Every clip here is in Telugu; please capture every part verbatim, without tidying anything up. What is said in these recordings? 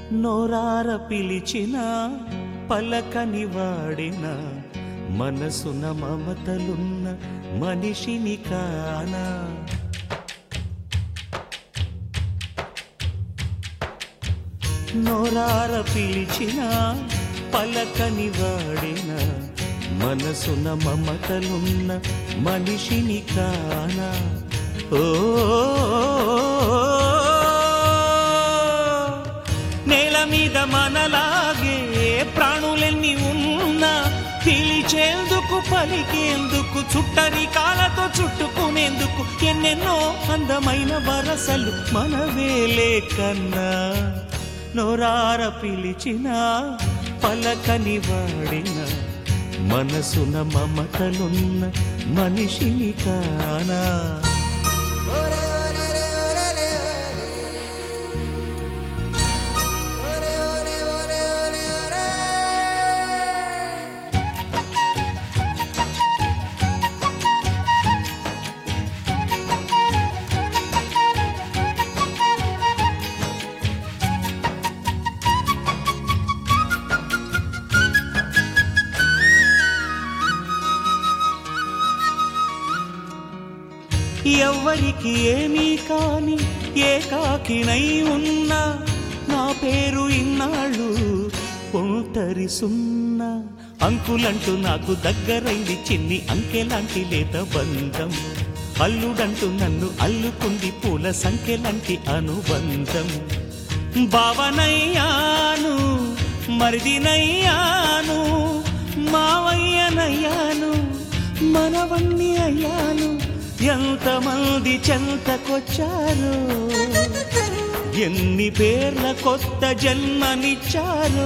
నోరార పిలిచిన పలకని వాడిన మనసున మమతలున్న మనిషిని కానా. నోరార పిలిచిన పలకని వాడిన మనసున మమతలున్న మనిషిని కానా. ఓ నేల మీద మనలాగే ప్రాణులెన్ని ఉన్నా పిలిచేందుకు పలికేందుకు చుట్టరికాలతో చుట్టుకునేందుకు ఎన్నెన్నో అందమైన వరసలు మనవేలే కన్నా. నోరార పిలిచిన పలకని వాడిన మనసున మమతలున్న మనిషిని కానా. ఎవ్వరికి ఏమీ కాని ఏకాకినై ఉన్నా నా పేరు ఇన్నాళ్ళు ఒంటరి సున్నా. అంకులంటూ నాకు దగ్గరైంది చిన్ని అంకెలాంటి లేత బంధం. అల్లుడంటూ నన్ను అల్లుకుంది పూల సంఖ్యలాంటి అనుబంధం. భావనయ్యాను మరిదినయ్యాను మావయ్యనయ్యాను మనవన్ని అయ్యాను. ఎంతమంది చెంతకొచ్చారు ఎన్ని పేర్ల కొత్త జన్మనిచ్చారు.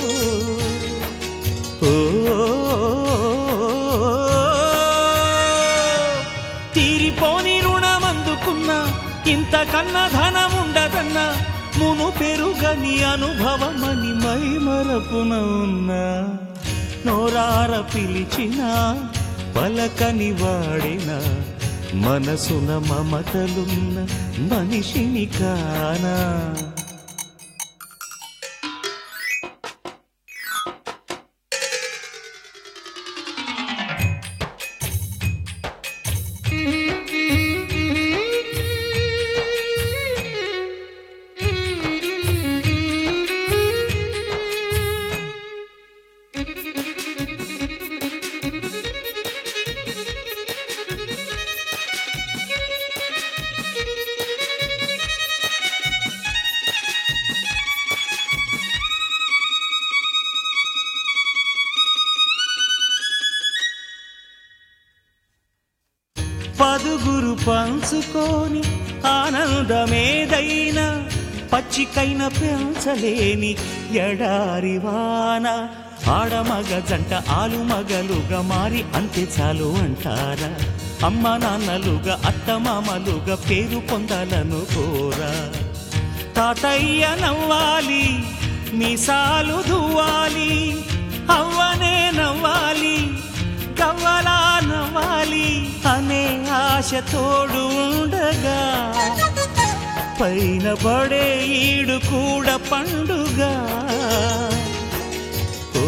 ఓ తీరిపోని రుణమందుకున్నా ఇంతకన్నా ధనముండదన్నా మును పెరుగని అనుభవమని మై మరపున ఉన్నా. నోరార పిలిచిన పలకని వాడిన మనసున మమతలున్న మనిషిని కానా. పదుగురు పంచుకొని ఆనందమేదైనా పచ్చికైన పెంచలేని ఎడారివాన. ఆడమగ జంట ఆలుమగలుగా మారి అంతే చాలు అంటారా. అమ్మ నాన్నలుగా అత్తమామలుగా పేరు పొందాలను కోరా. తాతయ్య నవ్వాలి మీసాలు దువ్వాలి అవ్వనే నవ్వాలి కవ్వలా నవ్వాలి అనే ఆశ తోడు ఉండగా పైన పడే ఈడు కూడా పండుగ. ఓ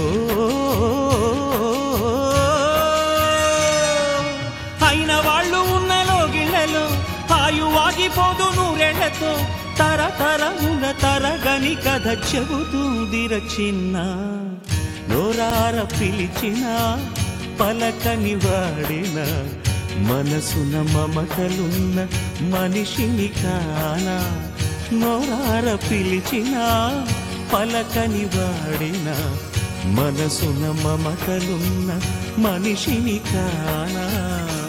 అయిన వాళ్ళు ఉన్న లోగిళ్ళలో ఆయువాగిపోదు నూరేళ్లతో తరతరముల తరగని కథ చెబుతుందిర చిన్న. నోరార పిలిచిన పలకని వాడిన మనసున మమతలున్న మనిషిని కానా. నోరార పిలిచిన పలకని వాడిన మనసున మమతలున్న మనిషిని కానా.